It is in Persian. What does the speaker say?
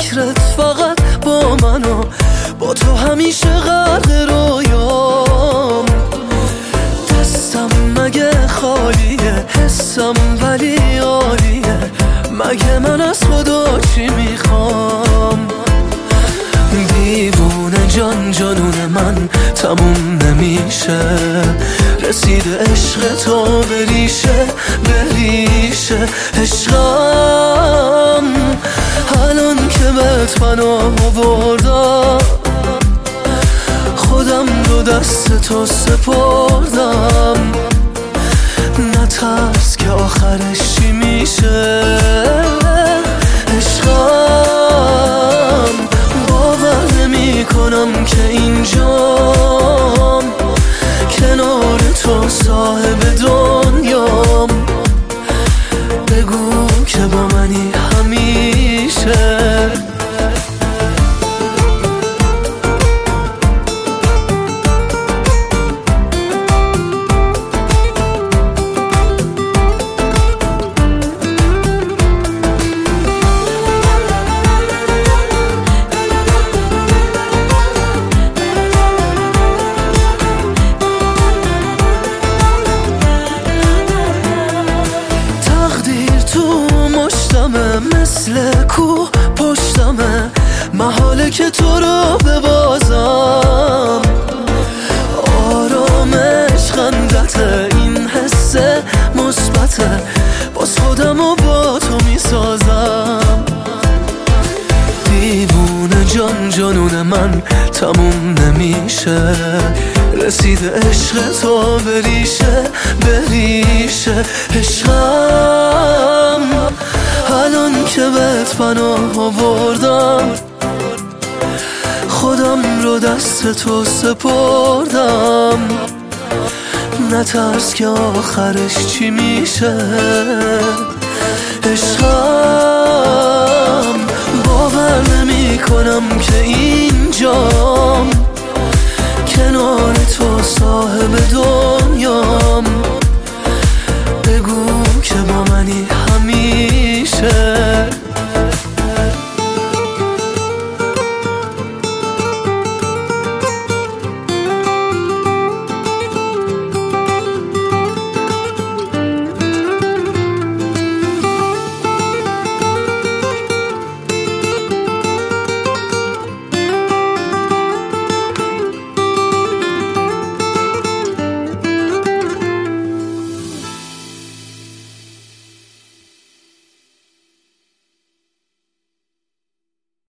فکرت فقط با من و با تو همیشه غرق رویام. دستم مگه خالیه، حسم ولی عالیه، مگه من از خدا چی میخوام؟ دیوونه جان جانون من تموم نمیشه، رسیده عشق تو بریشه بریشه عشقم. الان که بهت پناه آوردم، خودم رو دست تو سپردم. نترس که آخرش چی میشه عشقم. باور نمی کنم که اینجام، کنار تو صاحب دنیام. بگو که با منی همیشه. مثل کوه پشتمه، محاله که تو رو ببازم. آرامش خندته، این حس مثبته، باز خودم و با تو میسازم. دیوونه جان جانون من تموم نمیشه، رسیده عشق تو بریشه بریشه عشقم. الان که بهت پناه آوردم، خودم رو دست تو سپردم. نترس که آخرش چی میشه عشقم. باور نمی کنم که اینجام، کنار تو صاحب دنیام.